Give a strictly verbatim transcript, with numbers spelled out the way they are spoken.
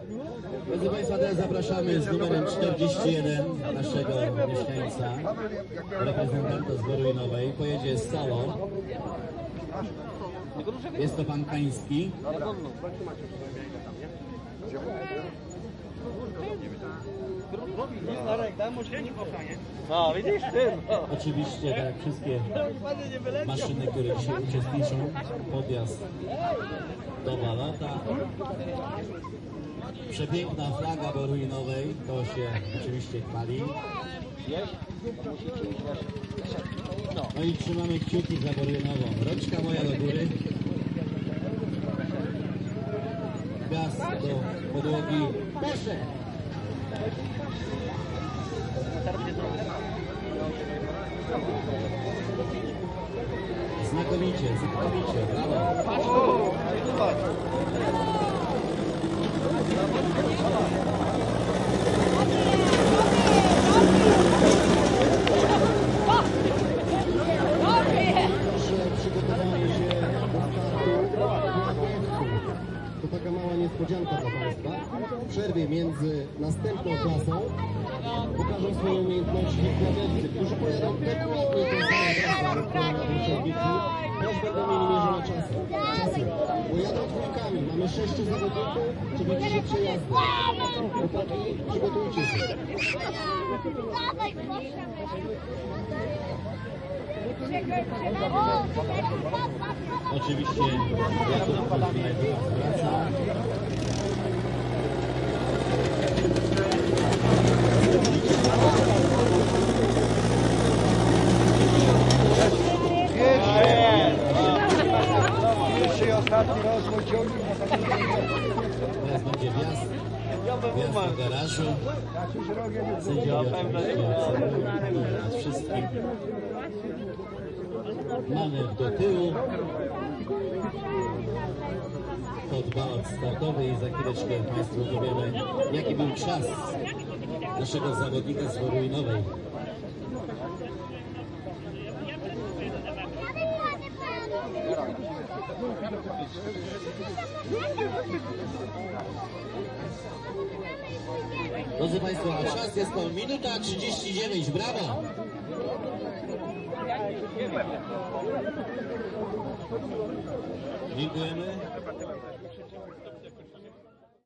Drodzy Państwa, teraz zapraszamy z numerem czterdzieści jeden naszego mieszkańca, reprezentanta z Boruinowej. Pojedzie z salą. Jest to pan Kański. No, widzisz ty? No. Oczywiście, tak jak wszystkie maszyny, które dzisiaj uczestniczą, podjazd do balota. Przepiękna flaga Boruinowej, to się oczywiście chwali. No i trzymamy kciuki za Boruinową. Rączka moja do góry. Gaz do podłogi. Proszę! Znakomicie, znakomicie, brawo! Przygotowanie się do startu. To taka mała niespodzianka dla Państwa. W przerwie między następną klasą pokażą swoje umiejętności kładowcy, którzy pojadą dokładnie tą samą trasę na Bolszewiki, też będą mieli mierzone czasy. czasy. Bo jadą dwójkami, mamy sześciu zawodników, czyli trzy przejazdy. Chłopaki, przygotujcie się. Oczywiście Jakub później wraca. Pierwszy i ostatni rozwój ciągnie. Teraz będzie wjazd, wjazd do garażu. Sędziowie oczywiście obserwują nas wszystkich. Manewr do tyłu. Kod balot startowy i za chwileczkę Państwu powiemy, jaki był czas naszego zawodnika z Boruinowej. Drodzy Państwo, a czas jest to minuta trzydzieści dziewięć. Brawo! Dziękujemy.